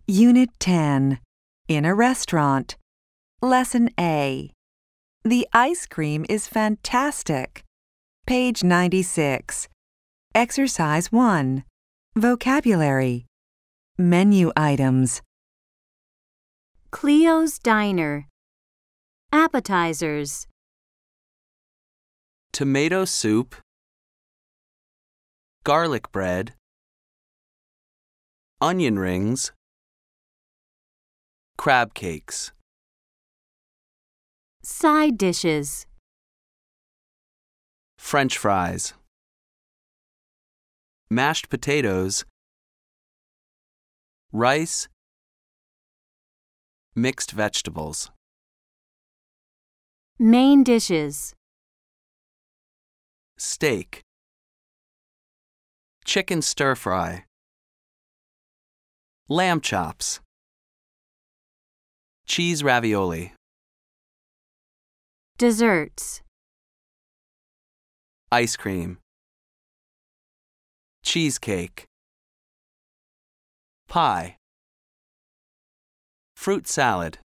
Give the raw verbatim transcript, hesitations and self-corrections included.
Unit ten. In a restaurant. Lesson A. The ice cream is fantastic. Page ninety-six. Exercise one. Vocabulary. Menu items. Cleo's Diner. Appetizers. Tomato soup, garlic bread, onion rings, crab cakes. Side dishes. French fries, mashed potatoes, rice, mixed vegetables. Main dishes. Steak, chicken stir-fry, lamb chops, cheese ravioli. Desserts. Ice cream, cheesecake, pie, fruit salad.